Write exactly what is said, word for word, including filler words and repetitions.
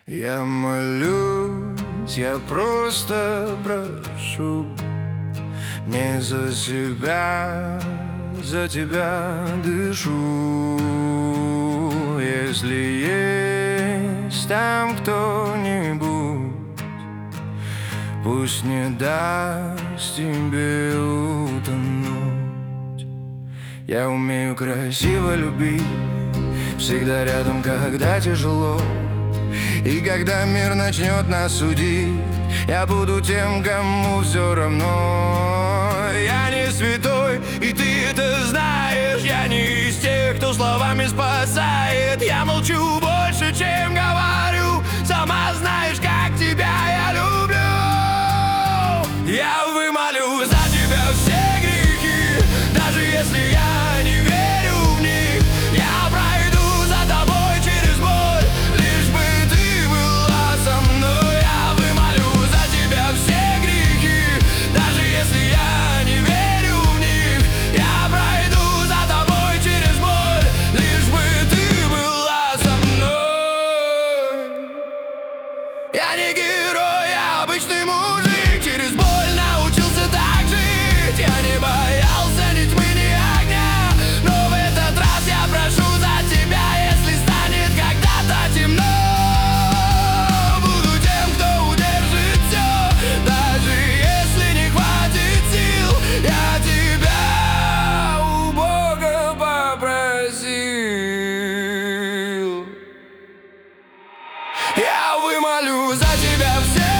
Я молюсь, я просто прошу, не за себя, за тебя дышу. Если есть там кто-нибудь, пусть не даст тебе утонуть. Я умею красиво любить, всегда рядом, когда тяжело. И когда мир начнет нас судить, я буду тем, кому все равно. Я не святой, и ты это знаешь. Я не из тех, кто словами спасает. Я молчу больше, чем говорю. Сама знаешь, как тебя я люблю. Я вымолю за тебя все грехи, даже если я не верю в них. Я пройду за тобой через боль, лишь бы ты была со мной. Я вымолю за тебя все грехи, даже если я не верю в них. Я пройду за тобой через боль, лишь бы ты была со мной. Я не герой, я обычный мужик. Через боль научился так жить. Я не боялся ни тьмы, ни огня. Но в этот раз я прошу за тебя, если станет когда-то темно. Буду тем, кто удержит все, даже если не хватит сил. Я тебя у Бога попросил. Я вымолю за тебя все